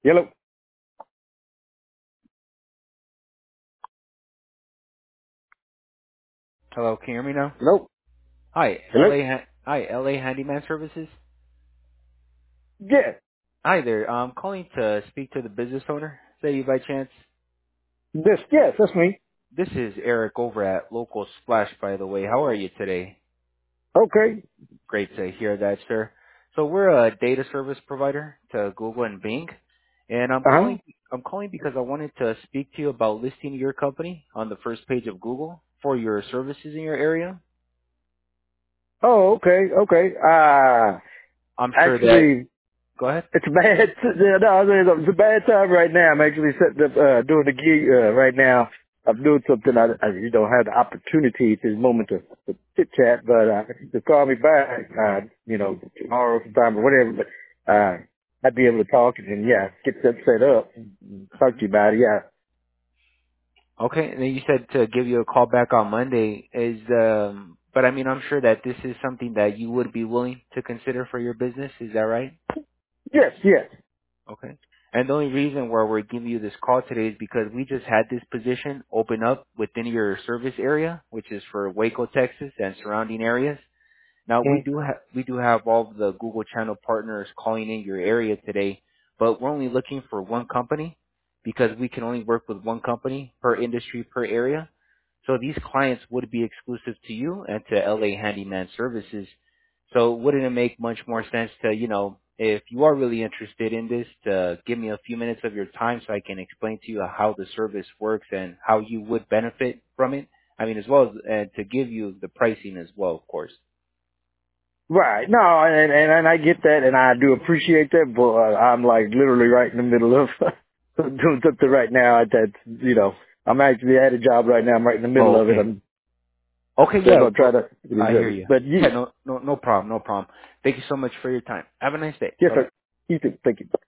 Hello. Hello, can you hear me now? Hello. Hi, Hello. LA Handyman Services. Yeah. Hi there. I'm calling to speak to the business owner. Say you by chance. Yes, that's me. This is Eric over at Local Splash, by the way. How are you today? Okay. Great to hear that, sir. So we're a data service provider to Google and Bing, and I'm Uh-huh. calling. I'm calling because I wanted to speak to you about listing your company on the first page of Google for your services in your area. Oh, okay, okay. I'm sure that. Actually, Go ahead. it's a bad, yeah, no, it's a bad time right now. I'm actually setting up, doing a gig, right now. I'm doing something you don't have the opportunity at this moment to chit chat, but, to call me back, tomorrow sometime or whatever, but, I'd be able to talk and yeah, get that set up and talk to you about it, yeah. Okay, and then you said to give you a call back on Monday. But I mean, I'm sure that this is something that you would be willing to consider for your business. Is that right? Yes, yes. Okay. And the only reason why we're giving you this call today is because we just had this position open up within your service area, which is for Waco, Texas, and surrounding areas. Now we do have all of the Google channel partners calling in your area today, but we're only looking for one company because we can only work with one company per industry per area. So these clients would be exclusive to you and to LA Handyman Services. So wouldn't it make much more sense to, if you are really interested in this, to give me a few minutes of your time so I can explain to you how the service works and how you would benefit from it? I mean, as well as to give you the pricing as well, of course. Right. No, and I get that, and I do appreciate that, but I'm like literally right in the middle of doing something right now. I'm actually at a job right now. I'm right in the middle Oh, of it. okay. I'm Okay, still yeah, gonna try well, to, I hear you. but Yeah, no problem, no problem. Thank you so much for your time. Have a nice day. yes, Bye bye. sir. You too. Thank you.